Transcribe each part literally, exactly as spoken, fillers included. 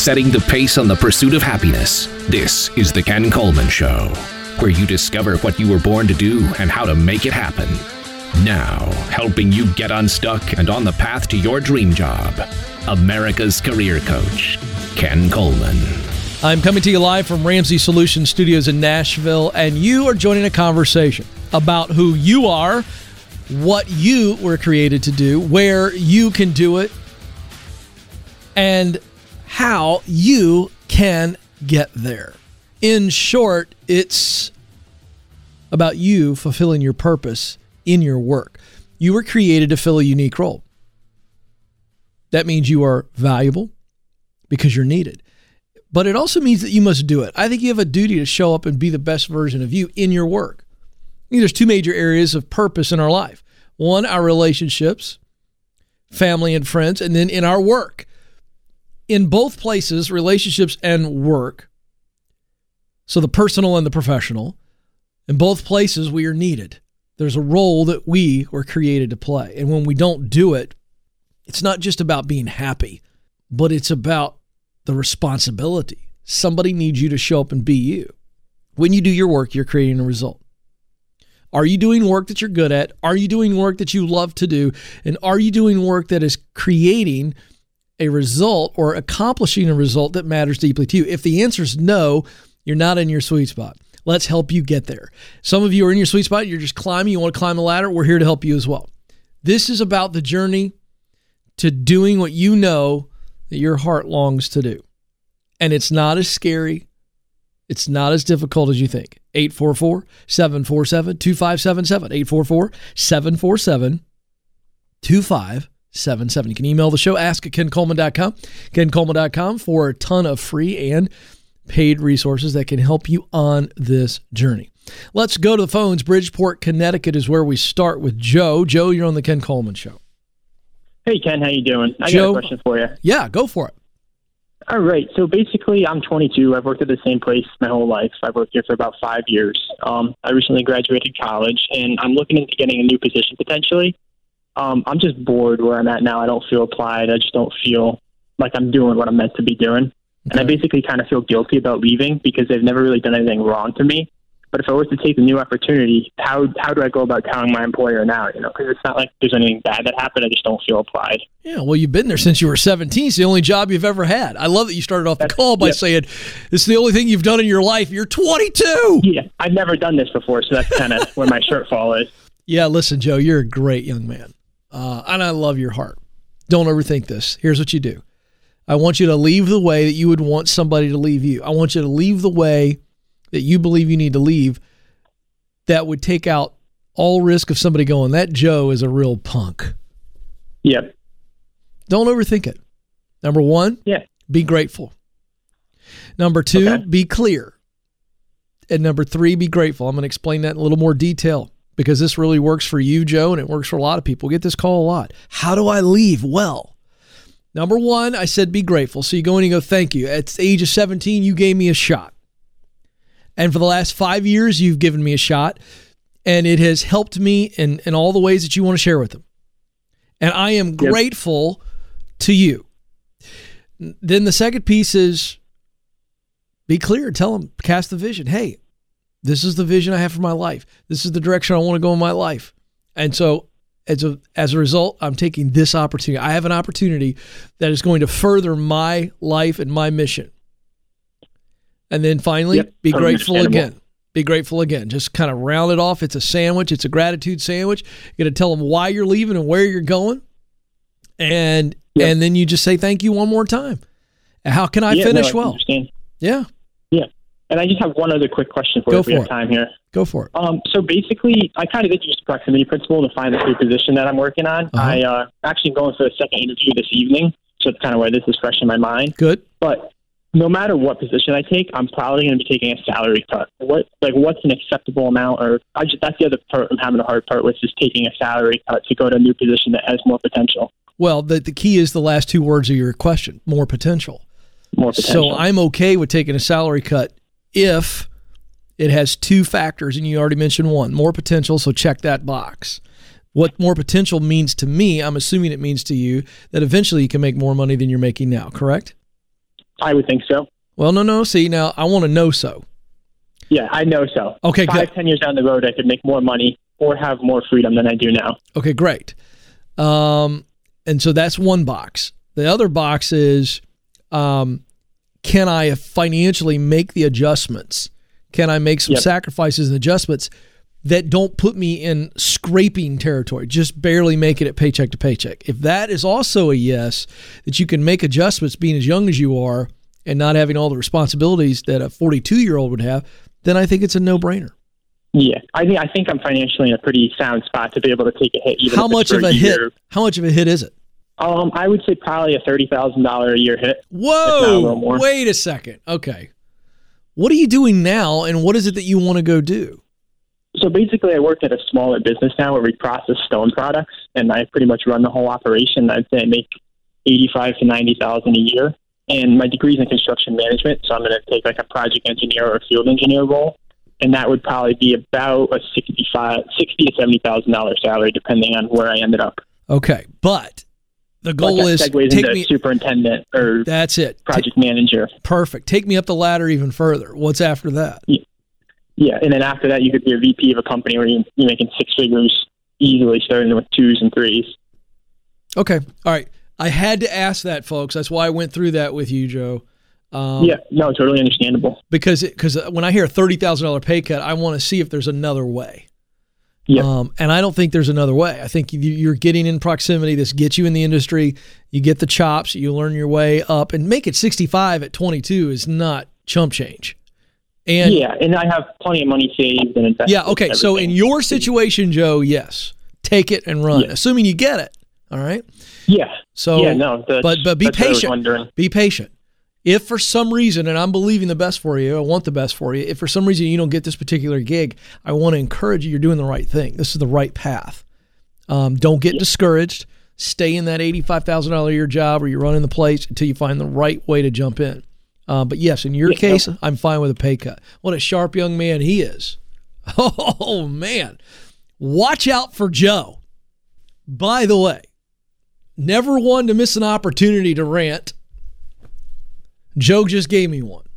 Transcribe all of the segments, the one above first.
setting the pace on the pursuit of happiness. This is The Ken Coleman Show, where you discover what you were born to do and how to make it happen. Now, helping you get unstuck and on the path to your dream job, America's career coach, Ken Coleman. I'm coming to you live from Ramsey Solutions Studios in Nashville, and you are joining a conversation about who you are, what you were created to do, where you can do it, and how you can get there. In short, it's about you fulfilling your purpose in your work. You were created to fill a unique role. That means you are valuable because you're needed. But it also means that you must do it. I think you have a duty to show up and be the best version of you in your work. I think there's two major areas of purpose in our life. One, our relationships, family and friends, and then in our work. In both places, relationships and work, so the personal and the professional, in both places we are needed. There's a role that we were created to play. And when we don't do it, it's not just about being happy, but it's about the responsibility. Somebody needs you to show up and be you. When you do your work, you're creating a result. Are you doing work that you're good at? Are you doing work that you love to do? And are you doing work that is creating a result or accomplishing a result that matters deeply to you? If the answer is no, you're not in your sweet spot. Let's help you get there. Some of you are in your sweet spot. You're just climbing. You want to climb the ladder. We're here to help you as well. This is about the journey to doing what you know that your heart longs to do. And it's not as scary. It's not as difficult as you think. eight four four, seven four seven, two five seven seven. eight four four, seven four seven, two five seven seven. You can email the show, ask at ken coleman dot com, ken coleman dot com, for a ton of free and paid resources that can help you on this journey. Let's go to the phones. Bridgeport, Connecticut is where we start with Joe. Joe, you're on the Ken Coleman Show. Hey, Ken, how you doing? I Joe, got a question for you. Yeah, go for it. All right. So basically, I'm twenty-two. I've worked at the same place my whole life. I've worked here for about five years. Um, I recently graduated college, and I'm looking into getting a new position potentially. Um, I'm just bored where I'm at now. I don't feel applied. I just don't feel like I'm doing what I'm meant to be doing. And I basically kind of feel guilty about leaving because they've never really done anything wrong to me. But if I was to take the new opportunity, how how do I go about telling my employer now? You know, because it's not like there's anything bad that happened. I just don't feel applied. Yeah, well, you've been there since you were seventeen. It's the only job you've ever had. I love that you started off the call by yep. saying, this is the only thing you've done in your life. You're twenty-two. Yeah, I've never done this before, so that's kind of where my shortfall is. Yeah, listen, Joe, you're a great young man. Uh, and I love your heart. Don't overthink this. Here's what you do. I want you to leave the way that you would want somebody to leave you. I want you to leave the way that you believe you need to leave that would take out all risk of somebody going, that Joe is a real punk. Yep. Don't overthink it. Number one, yeah. be grateful. Number two, okay. be clear. And number three, be grateful. I'm going to explain that in a little more detail because this really works for you, Joe, and it works for a lot of people. We get this call a lot. How do I leave well? Number one, I said be grateful. So you go in and you go, thank you. At the age of seventeen, you gave me a shot. And for the last five years, you've given me a shot. And it has helped me in, in all the ways that you want to share with them. And I am yep. grateful to you. Then the second piece is be clear. Tell them, cast the vision. Hey, this is the vision I have for my life. This is the direction I want to go in my life. And so As a as a result, I'm taking this opportunity. I have an opportunity that is going to further my life and my mission. And then finally, yep, be grateful again. Be grateful again. Just kind of round it off. It's a sandwich. It's a gratitude sandwich. You're going to tell them why you're leaving and where you're going. And yep. and then you just say thank you one more time. How can I yeah, finish no, I well? Understand. Yeah. Yeah. And I just have one other quick question for Go you if we for have it. time here. Go for it. Um, so basically, I kind of did use the proximity principle to find this new position that I'm working on. Uh-huh. I uh, actually going for a second interview this evening, so it's kind of why this is fresh in my mind. Good. But no matter what position I take, I'm probably going to be taking a salary cut. What like what's an acceptable amount? Or I just that's the other part I'm having a hard part with, is taking a salary cut to go to a new position that has more potential. Well, the the key is the last two words of your question: more potential. More potential. So I'm okay with taking a salary cut if it has two factors, and you already mentioned one, more potential, so check that box. What more potential means to me, I'm assuming it means to you, that eventually you can make more money than you're making now, correct? I would think so. Well, no, no. See, now I want to know so. Yeah, I know so. Okay, Five, good. ten years down the road, I could make more money or have more freedom than I do now. Okay, great. Um, and so that's one box. The other box is, um, can I financially make the adjustments? Can I make some Yep. sacrifices and adjustments that don't put me in scraping territory, just barely making it paycheck to paycheck? If that is also a yes, that you can make adjustments being as young as you are and not having all the responsibilities that a forty-two-year-old would have, then I think it's a no-brainer. Yeah, I think I think I'm financially in a pretty sound spot to be able to take a hit. Even How if it's much for of a year. hit? How much of a hit is it? Um, I would say probably a thirty thousand dollar a year hit. Whoa! Wait a second. Okay, what are you doing now, and what is it that you want to go do? So basically, I work at a smaller business now where we process stone products, and I pretty much run the whole operation. I'd say I make eighty-five to ninety thousand a year, and my degree's in construction management, so I'm going to take like a project engineer or a field engineer role, and that would probably be about a sixty-five, sixty to seventy thousand dollar salary, depending on where I ended up. Okay, but the goal But is that segues take into me. superintendent or That's it. project Ta- manager. perfect. Take me up the ladder even further. What's after that? Yeah, and then after that, you could be a V P of a company where you- you're making six figures easily, starting with twos and threes. Okay, all right. I had to ask that, folks. That's why I went through that with you, Joe. Um, Yeah, no, totally understandable. Because because when I hear a thirty thousand dollar pay cut, I want to see if there's another way. Yeah. Um, and I don't think there's another way. I think you- you're getting in proximity. This gets you in the industry. You get the chops. You learn your way up, and make it sixty-five at twenty-two is not chump change. And yeah, and I have plenty of money saved and invested. yeah, okay. and So in everything. your situation, Joe, yes, take it and run, Yeah. assuming you get it. All right. Yeah. So, yeah, no, that's, but but be that's what I was patient. wondering. Be patient. If for some reason, and I'm believing the best for you, I want the best for you. If for some reason you don't get this particular gig, I want to encourage you. You're doing the right thing. This is the right path. Um, don't get Yeah. discouraged. Stay in that eighty-five thousand dollars a year job where you're running the place until you find the right way to jump in. Uh, but yes, in your Yeah, case, no. I'm fine with a pay cut. What a sharp young man he is. Oh, man. Watch out for Joe. By the way, never one to miss an opportunity to rant. Joe just gave me one.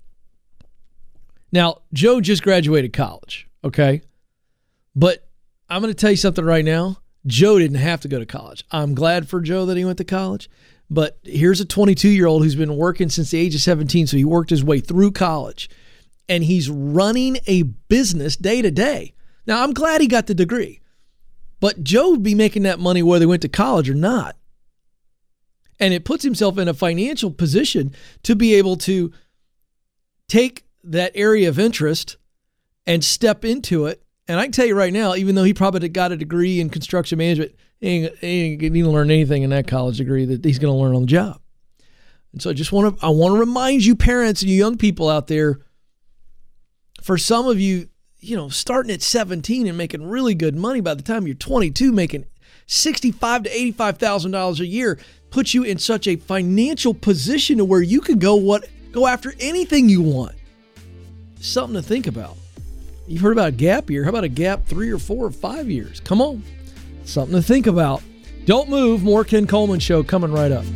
Now, Joe just graduated college, okay? But I'm going to tell you something right now. Joe didn't have to go to college. I'm glad for Joe that he went to college. But here's a twenty-two-year-old who's been working since the age of seventeen, so he worked his way through college. And he's running a business day to day. Now, I'm glad he got the degree. But Joe would be making that money whether he went to college or not. And it puts himself in a financial position to be able to take that area of interest and step into it. And I can tell you right now, even though he probably got a degree in construction management, he ain't, he ain't going to learn anything in that college degree that he's going to learn on the job. And so I just want to, I want to remind you parents and you young people out there, for some of you, you know, starting at seventeen and making really good money by the time you're twenty-two, making sixty-five to eighty-five thousand dollars a year puts you in such a financial position to where you can go what go after anything you want. Something to think about. You've heard about a gap year. How about a gap three or four or five years? Come on. Something to think about. Don't move. More Ken Coleman Show coming right up.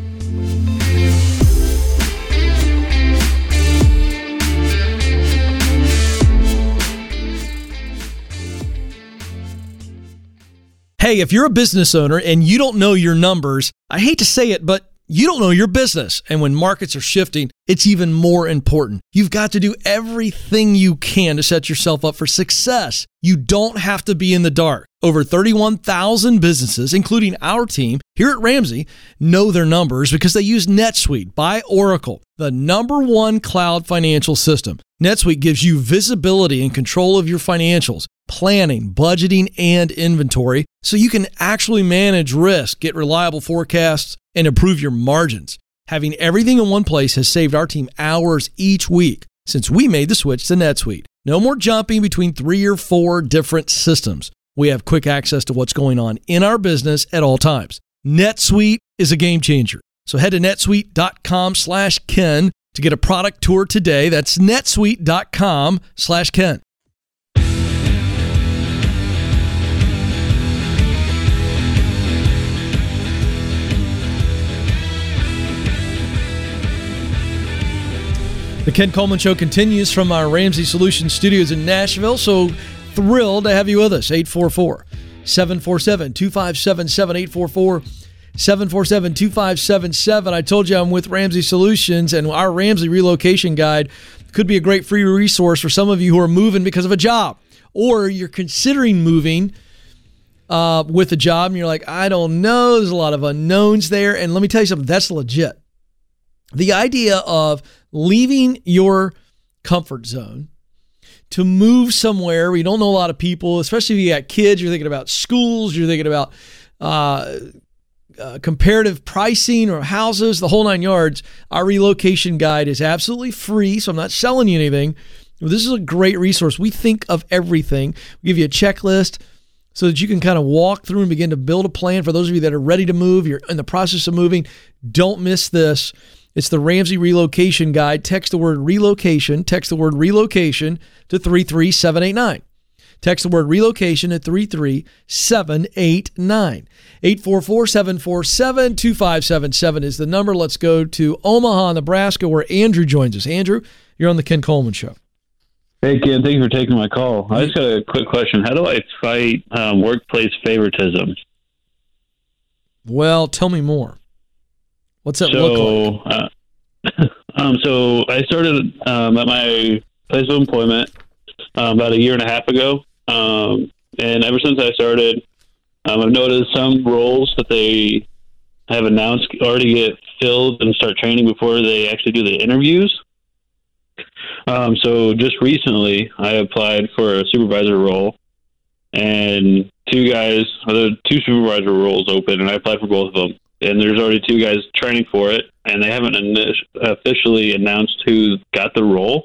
Hey, if you're a business owner and you don't know your numbers, I hate to say it, but you don't know your business. And when markets are shifting, it's even more important. You've got to do everything you can to set yourself up for success. You don't have to be in the dark. Over thirty-one thousand businesses, including our team here at Ramsey, know their numbers because they use NetSuite by Oracle, the number one cloud financial system. NetSuite gives you visibility and control of your financials, planning, budgeting, and inventory so you can actually manage risk, get reliable forecasts, and improve your margins. Having everything in one place has saved our team hours each week since we made the switch to NetSuite. No more jumping between three or four different systems. We have quick access to what's going on in our business at all times. NetSuite is a game changer. So head to netsuite.com slash Ken to get a product tour today. That's netsuite.com slash Ken. The Ken Coleman Show continues from our Ramsey Solutions studios in Nashville. So thrilled to have you with us. eight four four, seven four seven, two five seven seven, eight four four, seven four seven, two five seven seven. I told you I'm with Ramsey Solutions, and our Ramsey Relocation Guide could be a great free resource for some of you who are moving because of a job, or you're considering moving uh, with a job, and you're like, I don't know, there's a lot of unknowns there. And let me tell you something, that's legit. The idea of leaving your comfort zone to move somewhere where you don't know a lot of people, especially if you got kids, you're thinking about schools, you're thinking about uh, uh, comparative pricing or houses, the whole nine yards. Our relocation guide is absolutely free, so I'm not selling you anything. This is a great resource. We think of everything. We give you a checklist so that you can kind of walk through and begin to build a plan. For those of you that are ready to move, you're in the process of moving, don't miss this. It's the Ramsey Relocation Guide. Text the word relocation. Text the word relocation to three three seven eight nine. Text the word relocation at three three seven eight nine. eight four four, seven four seven, two five seven seven is the number. Let's go to Omaha, Nebraska, where Andrew joins us. Andrew, you're on the Ken Coleman Show. Hey, Ken, thank you for taking my call. I just got a quick question. How do I fight um, workplace favoritism? Well, tell me more. What's that so, look like? Uh, um, so I started um, at my place of employment um, about a year and a half ago. Um, and ever since I started, um, I've noticed some roles that they have announced already get filled and start training before they actually do the interviews. Um, so just recently I applied for a supervisor role, and two guys, there are two supervisor roles open, and I applied for both of them. And there's already two guys training for it, and they haven't init- officially announced who got the role.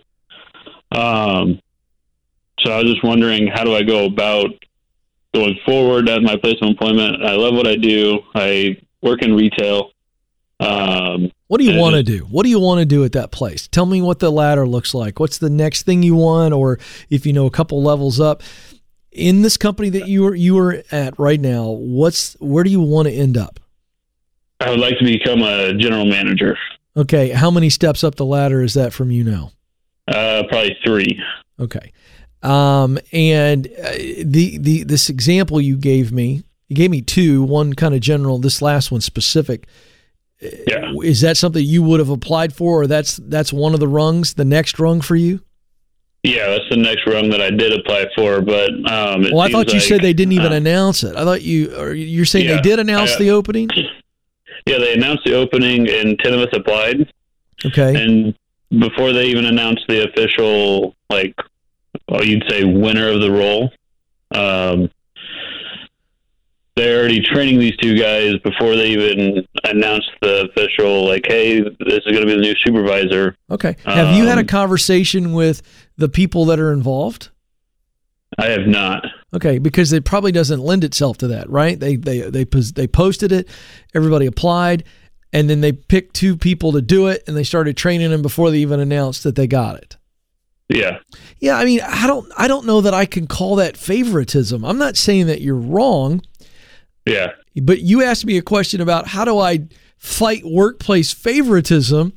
Um, so I was just wondering, how do I go about going forward at my place of employment? I love what I do. I work in retail. Um, what do you want to do? What do you want to do at that place? Tell me what the ladder looks like. What's the next thing you want? Or if you know a couple levels up in this company that you are, you are at right now, what's, where do you want to end up? I would like to become a general manager. Okay. How many steps up the ladder is that from you now? Uh, probably three. Okay. Um, and uh, the, the, this example you gave me, you gave me two, one kind of general, this last one specific. Yeah. Is that something you would have applied for, or that's, that's one of the rungs, the next rung for you? Yeah, that's the next rung that I did apply for, but um, it well, I thought you like, said they didn't even uh, announce it. I thought you, or you're saying yeah, they did announce I, the opening? Yeah, they announced the opening, and ten of us applied. Okay. And before they even announced the official, like, well, you'd say winner of the role, um, they're already training these two guys before they even announced the official, like, hey, this is going to be the new supervisor. Okay. Have um, you had a Um, conversation with the people that are involved? I have not. Okay, because it probably doesn't lend itself to that, right? They they they they posted it, everybody applied, and then they picked two people to do it, and they started training them before they even announced that they got it. Yeah. Yeah, I mean, I don't I don't know that I can call that favoritism. I'm not saying that you're wrong. Yeah. But you asked me a question about how do I fight workplace favoritism,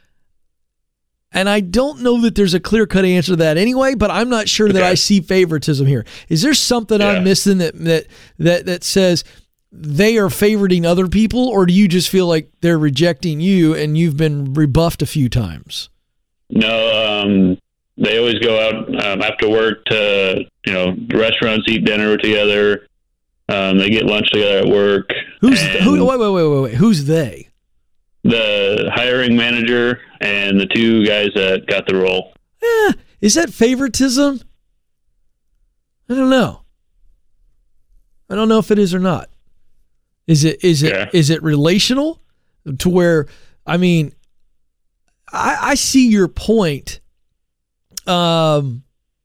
and I don't know that there's a clear-cut answer to that anyway, but I'm not sure that okay. I see favoritism here. Is there something yeah. I'm missing that, that that that says they are favoriting other people, or do you just feel like they're rejecting you and you've been rebuffed a few times? No, um, they always go out um, after work to, you know, restaurants, eat dinner together. Um, they get lunch together at work. Who's who? Wait, wait, wait, wait, wait. Who's they? The hiring manager and the two guys that got the role. Eh, is that favoritism? I don't know. I don't know if it is or not. Is it is it yeah. is it relational to where, I mean, I, I see your point. Um,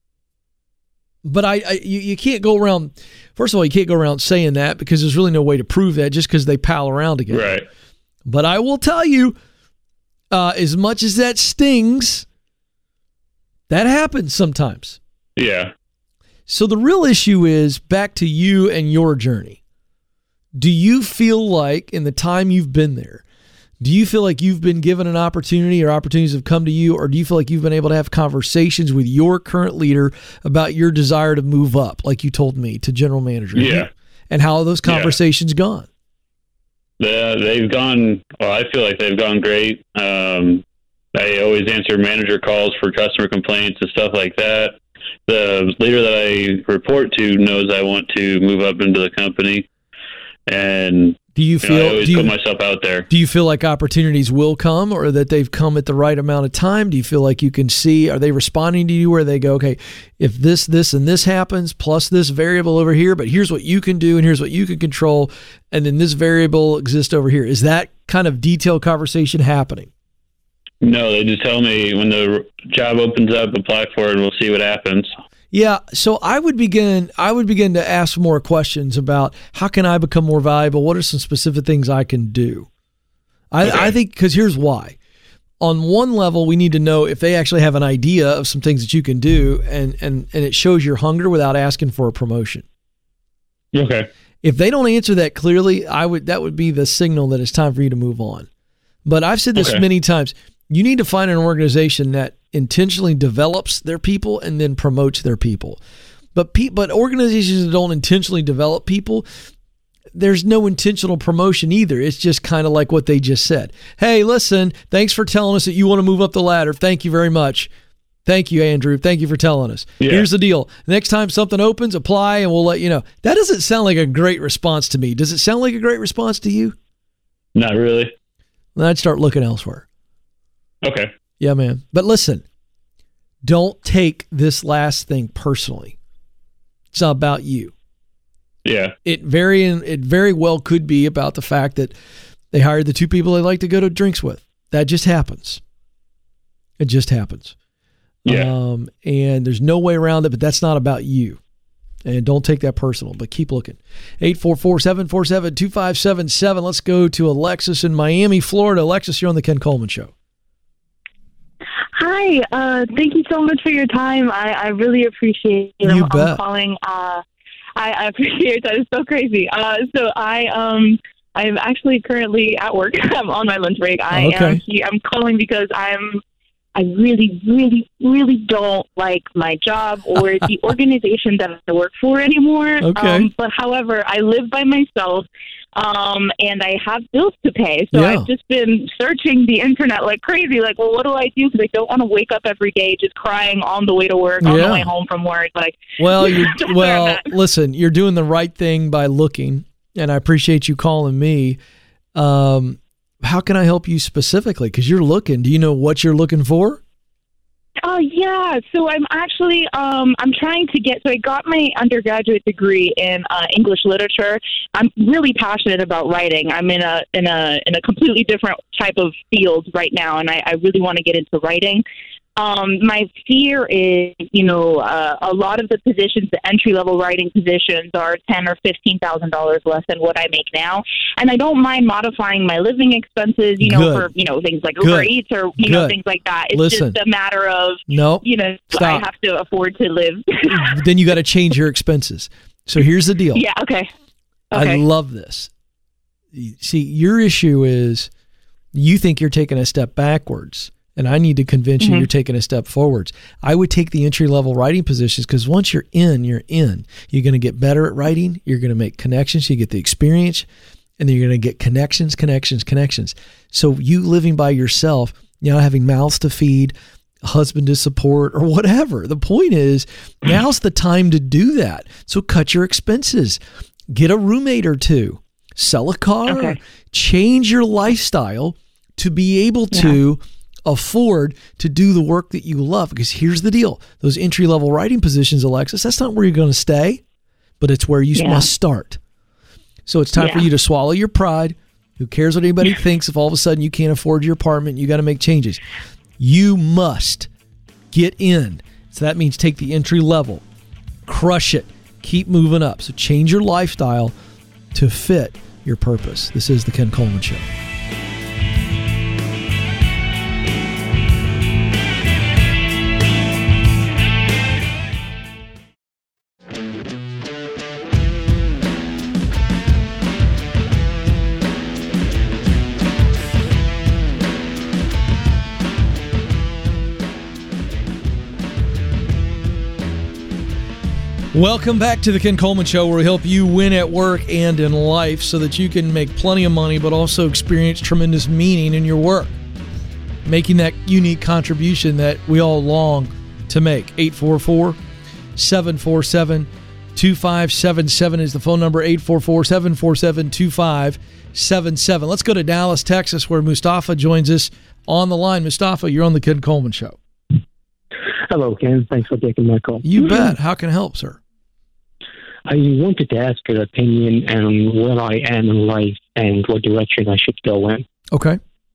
but I, I you, you can't go around. First of all, you can't go around saying that because there's really no way to prove that just because they pal around together. Right. But I will tell you, uh, as much as that stings, that happens sometimes. Yeah. So the real issue is back to you and your journey. Do you feel like in the time you've been there, Do you feel like you've been given an opportunity or opportunities have come to you, or do you feel like you've been able to have conversations with your current leader about your desire to move up, like you told me, to general manager? Yeah. And how have those conversations yeah. gone? The, they've gone, well, I feel like they've gone great. Um, I always answer manager calls for customer complaints and stuff like that. The leader that I report to knows I want to move up into the company. And do you feel you know, I always do you, put myself out there. Do you feel like opportunities will come, or that they've come at the right amount of time? Do you feel like you can see, are they responding to you where they go, okay, if this, this, and this happens, plus this variable over here, but here's what you can do and here's what you can control, and then this variable exists over here. Is that kind of detailed conversation happening? No, they just tell me when the job opens up, apply for it, and we'll see what happens. Yeah, so I would begin I would begin to ask more questions about how can I become more valuable? What are some specific things I can do? I, okay. I think, because here's why. On one level, we need to know if they actually have an idea of some things that you can do, and, and, and it shows your hunger without asking for a promotion. Okay. If they don't answer that clearly, I would that would be the signal that it's time for you to move on. But I've said this okay. many times. You need to find an organization that intentionally develops their people and then promotes their people. But pe- but organizations that don't intentionally develop people, there's no intentional promotion either. It's just kind of like what they just said. Hey, listen, thanks for telling us that you want to move up the ladder. Thank you very much. Thank you, Andrew. Thank you for telling us. Yeah. Here's the deal. Next time something opens, apply and we'll let you know. That doesn't sound like a great response to me. Does it sound like a great response to you? Not really. Then I'd start looking elsewhere. Okay. Yeah, man. But listen, don't take this last thing personally. It's not about you. Yeah. It very it very well could be about the fact that they hired the two people they like to go to drinks with. That just happens. It just happens. Yeah. Um, and there's no way around it, but that's not about you. And don't take that personal, but keep looking. eight four four, seven four seven, two five seven seven. Let's go to Alexis in Miami, Florida. Alexis, you're on the Ken Coleman Show. Hi, uh, thank you so much for your time. I, I really appreciate it. You I'm, bet. I'm calling. Uh, I, I appreciate that. It's so crazy. Uh, so I um I'm actually currently at work. I'm on my lunch break. I okay. am. I'm calling because I'm. I really, really, really don't like my job or the organization that I work for anymore. Okay. Um, but however, I live by myself. Um, and I have bills to pay. So yeah. I've just been searching the internet like crazy. Like, well, what do I do? Because I don't want to wake up every day just crying on the way to work, on yeah. the way home from work. Like, well, you're, well, listen, you're doing the right thing by looking, and I appreciate you calling me. Um, how can I help you specifically? Because you're looking. Do you know what you're looking for? Oh, uh, yeah. So I'm actually, um, I'm trying to get, so I got my undergraduate degree in uh, English literature. I'm really passionate about writing. I'm in a, in a, in a completely different type of field right now, and I, I really want to get into writing. Um, my fear is, you know, uh, a lot of the positions, the entry-level writing positions are ten or fifteen thousand dollars less than what I make now, and I don't mind modifying my living expenses, you know, Good. for you know things like Good. Uber Eats or you Good. know things like that. It's Listen. just a matter of, nope. you know, Stop. I have to afford to live. Then you got to change your expenses. So here's the deal. Yeah. Okay. okay. I love this. See, your issue is you think you're taking a step backwards. And I need to convince you mm-hmm. you're taking a step forwards. I would take the entry-level writing positions because once you're in, you're in. You're going to get better at writing. You're going to make connections. You get the experience. And then you're going to get connections, connections, connections. So you living by yourself, you know, having mouths to feed, a husband to support, or whatever. The point is, now's the time to do that. So cut your expenses. Get a roommate or two. Sell a car. Okay. Change your lifestyle to be able to... Yeah. afford to do the work that you love. Because here's the deal. Those entry-level writing positions, Alexis, that's not where you're going to stay, but it's where you yeah. must start. So it's time yeah. for you to swallow your pride. Who cares what anybody thinks if all of a sudden you can't afford your apartment, you got to make changes. You must get in. So that means take the entry level, crush it, keep moving up. So change your lifestyle to fit your purpose. This is the Ken Coleman Show. Welcome back to the Ken Coleman Show, where we help you win at work and in life so that you can make plenty of money but also experience tremendous meaning in your work, making that unique contribution that we all long to make. eight four four, seven four seven, two five seven seven is the phone number, eight four four, seven four seven, two five seven seven. Let's go to Dallas, Texas, where Mustafa joins us on the line. Mustafa, you're on the Ken Coleman Show. Hello, Ken. Thanks for taking my call. You bet. How can I help, sir? I wanted to ask your opinion on where I am in life and what direction I should go in. Okay.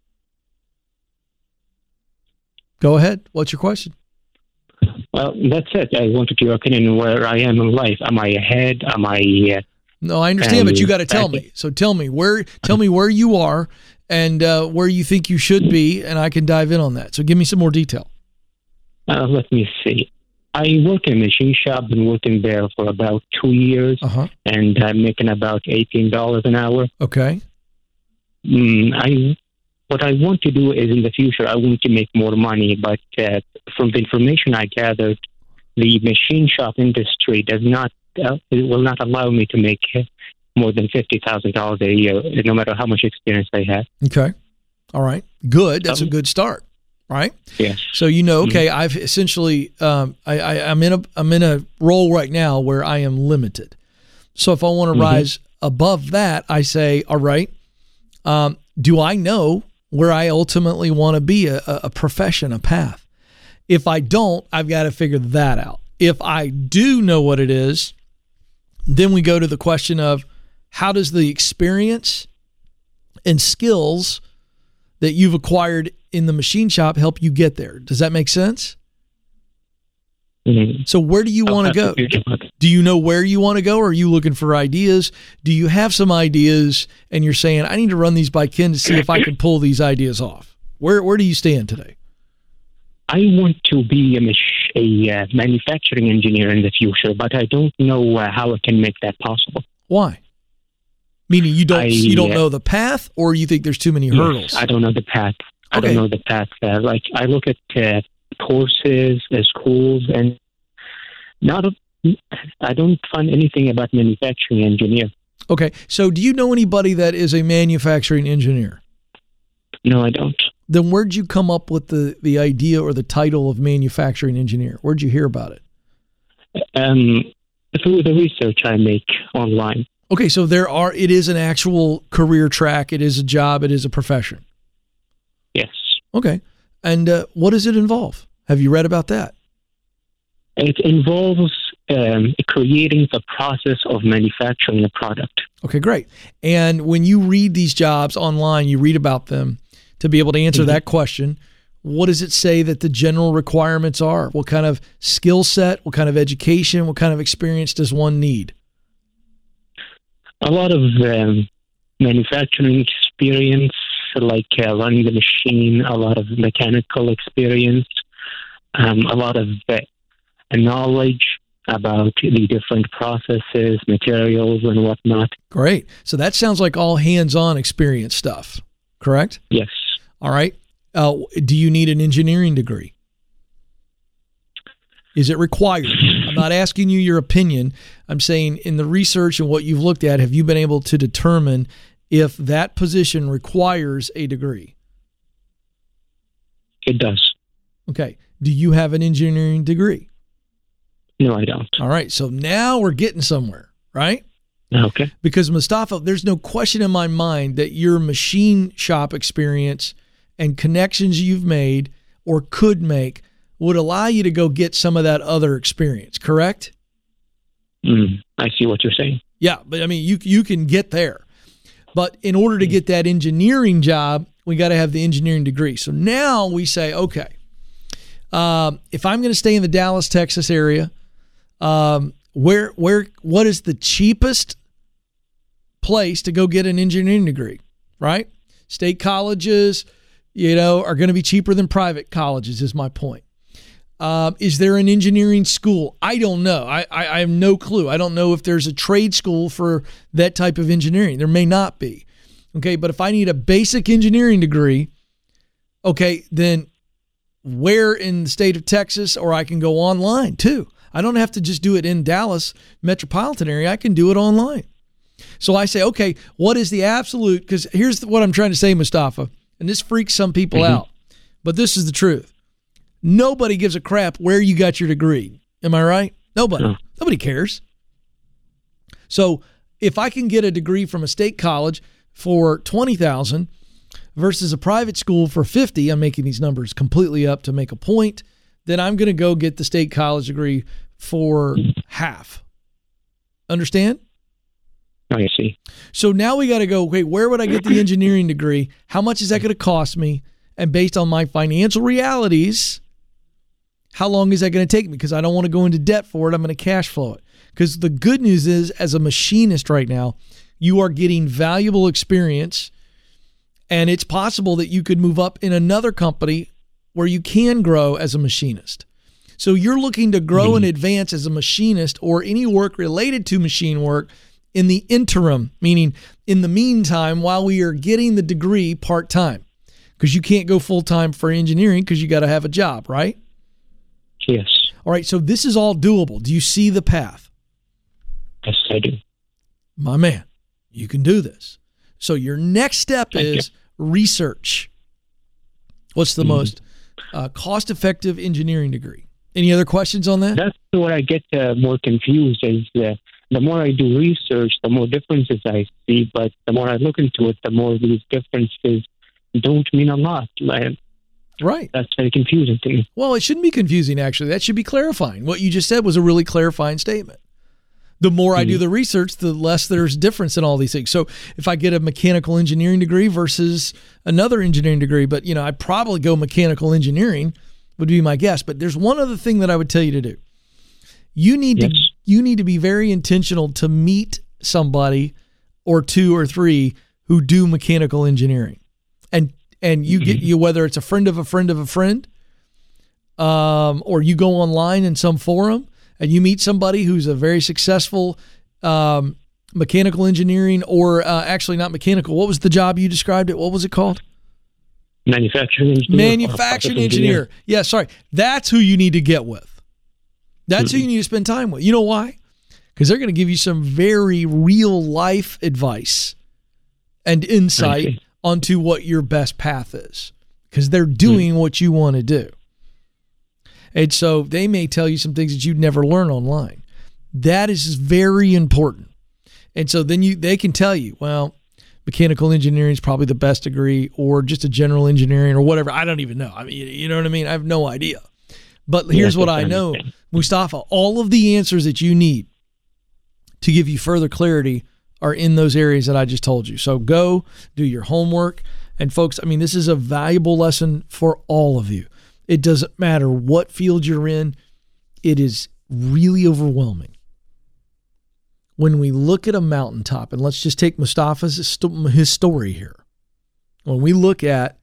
Go ahead. What's your question? Well, that's it. I wanted your opinion on where I am in life. Am I ahead? Am I... Uh, no, I understand, but you got to tell me. So tell me where tell me where you are and uh, where you think you should be, and I can dive in on that. So give me some more detail. Uh, let me see. I work in a machine shop. Been working there for about two years, uh-huh. and I'm making about eighteen dollars an hour. Okay. Mm, I what I want to do is in the future I want to make more money, but uh, from the information I gathered, the machine shop industry does not uh, it will not allow me to make more than fifty thousand dollars a year, no matter how much experience I have. Okay. All right. Good. That's um, a good start. Right. Yes. So you know, okay, mm-hmm. I've essentially, um, I, I, I'm in a, I'm in a role right now where I am limited. So if I want to mm-hmm. rise above that, I say, all right, um, do I know where I ultimately want to be, a, a profession, a path? If I don't, I've got to figure that out. If I do know what it is, then we go to the question of how does the experience and skills that you've acquired in the machine shop help you get there? Does that make sense? Mm-hmm. So where do you want to go? Do you know where you want to go, or are you looking for ideas? Do you have some ideas and you're saying, I need to run these by Ken to see if I can pull these ideas off? Where where do you stand today? I want to be a, mach- a uh, manufacturing engineer in the future, but I don't know uh, how I can make that possible. Why? Meaning you don't I, you don't uh, know the path, or you think there's too many yes, hurdles? I don't know the path. I Okay. don't know the path. Uh, like I look at uh, courses, uh, schools, and not. A, I don't find anything about manufacturing engineer. Okay, so do you know anybody that is a manufacturing engineer? No, I don't. Then where'd you come up with the, the idea or the title of manufacturing engineer? Where'd you hear about it? Um, through the research I make online. Okay, so there are. It is an actual career track. It is a job. It is a profession. Yes. Okay, and uh, what does it involve? Have you read about that? It involves um, creating the process of manufacturing a product. Okay, great. And when you read these jobs online, you read about them to be able to answer mm-hmm. that question. What does it say that the general requirements are? What kind of skill set, what kind of education, what kind of experience does one need? A lot of um, manufacturing experience, like uh, running the machine, a lot of mechanical experience, um, a lot of uh, knowledge about the different processes, materials, and whatnot. Great. So that sounds like all hands-on experience stuff, correct? Yes. All right. Uh, do you need an engineering degree? Is it required? I'm not asking you your opinion. I'm saying in the research and what you've looked at, have you been able to determine if that position requires a degree? It does. Okay. Do you have an engineering degree? No, I don't. All right. So now we're getting somewhere, right? Okay. Because Mustafa, there's no question in my mind that your machine shop experience and connections you've made or could make would allow you to go get some of that other experience, correct? Mm, I see what you're saying. Yeah, but I mean, you you can get there. But in order to get that engineering job, we got to have the engineering degree. So now we say, okay, um, if I'm going to stay in the Dallas, Texas area, um, where where what is the cheapest place to go get an engineering degree, right? State colleges, you know, are going to be cheaper than private colleges, is my point. Um, is there an engineering school? I don't know. I, I, I have no clue. I don't know if there's a trade school for that type of engineering. There may not be. Okay, but if I need a basic engineering degree, okay, then where in the state of Texas, or I can go online too. I don't have to just do it in Dallas metropolitan area. I can do it online. So I say, okay, what is the absolute, because here's what I'm trying to say, Mustafa, and this freaks some people mm-hmm. out, but this is the truth. Nobody gives a crap where you got your degree. Am I right? Nobody. No. Nobody cares. So if I can get a degree from a state college for twenty thousand dollars versus a private school for fifty, I'm making these numbers completely up to make a point, then I'm going to go get the state college degree for half. Understand? I see. So now we got to go, okay, where would I get the engineering degree? How much is that going to cost me? And based on my financial realities, how long is that going to take me? Because I don't want to go into debt for it. I'm going to cash flow it. Because the good news is, as a machinist right now, you are getting valuable experience, and it's possible that you could move up in another company where you can grow as a machinist. So you're looking to grow mm-hmm. and advance as a machinist or any work related to machine work in the interim, meaning in the meantime, while we are getting the degree part-time, because you can't go full-time for engineering because you got to have a job, right? Yes. All right, so this is all doable. Do you see the path? Yes, I do. My man, you can do this. So your next step Thank is you. research. What's the mm-hmm. most uh, cost-effective engineering degree? Any other questions on that? That's where I get uh, more confused is uh, the more I do research, the more differences I see, but the more I look into it, the more these differences don't mean a lot. Like, right. That's very confusing to me. Well, it shouldn't be confusing, actually. That should be clarifying. What you just said was a really clarifying statement. The more mm-hmm. I do the research, the less there's difference in all these things. So if I get a mechanical engineering degree versus another engineering degree, but, you know, I'd probably go mechanical engineering would be my guess. But there's one other thing that I would tell you to do. You need yes. to you need to be very intentional to meet somebody or two or three who do mechanical engineering. And and you get you whether it's a friend of a friend of a friend, um, or you go online in some forum and you meet somebody who's a very successful um, mechanical engineering or uh, actually not mechanical. What was the job you described it? What was it called? Manufacturing engineer. Manufacturing engineer. engineer. Yeah, sorry. That's who you need to get with. That's mm-hmm. who you need to spend time with. You know why? Because they're going to give you some very real life advice and insight onto what your best path is. Because they're doing mm-hmm. what you want to do. And so they may tell you some things that you'd never learn online. That is very important. And so then you they can tell you, well, mechanical engineering is probably the best degree, or just a general engineering or whatever. I don't even know. I mean, you know what I mean? I have no idea. But here's yes, what I know, Mustafa, all of the answers that you need to give you further clarity are in those areas that I just told you. So go do your homework. And folks, I mean, this is a valuable lesson for all of you. It doesn't matter what field you're in. It is really overwhelming. When we look at a mountaintop, and let's just take Mustafa's his story here. When we look at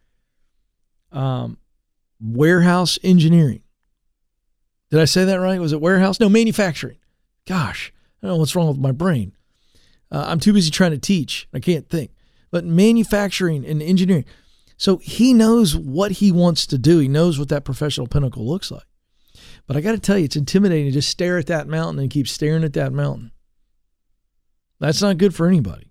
um, warehouse engineering, did I say that right? Was it warehouse? No, manufacturing. Gosh, I don't know what's wrong with my brain. Uh, I'm too busy trying to teach. I can't think. But manufacturing and engineering. So he knows what he wants to do. He knows what that professional pinnacle looks like. But I got to tell you, it's intimidating to just stare at that mountain and keep staring at that mountain. That's not good for anybody.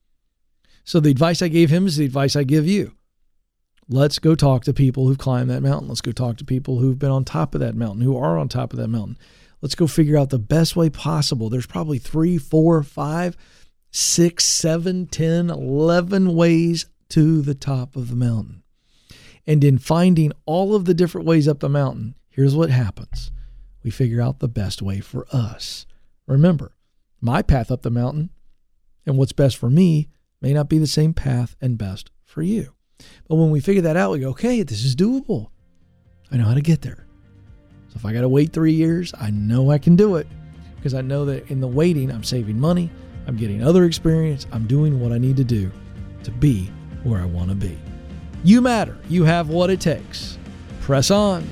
So the advice I gave him is the advice I give you. Let's go talk to people who've climbed that mountain. Let's go talk to people who've been on top of that mountain, who are on top of that mountain. Let's go figure out the best way possible. There's probably three, four, five, six, seven, ten, eleven ways to the top of the mountain. And in finding all of the different ways up the mountain, here's what happens. We figure out the best way for us. Remember, my path up the mountain and what's best for me may not be the same path and best for you. But when we figure that out, we go, okay, this is doable. I know how to get there. So if I got to wait three years, I know I can do it, because I know that in the waiting, I'm saving money, I'm getting other experience, I'm doing what I need to do to be where I want to be. You matter. You have what it takes. Press on.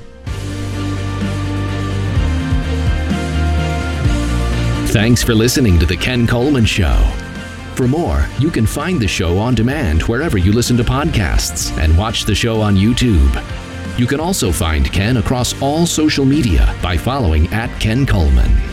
Thanks for listening to The Ken Coleman Show. For more, you can find the show on demand wherever you listen to podcasts and watch the show on YouTube. You can also find Ken across all social media by following at Ken Coleman.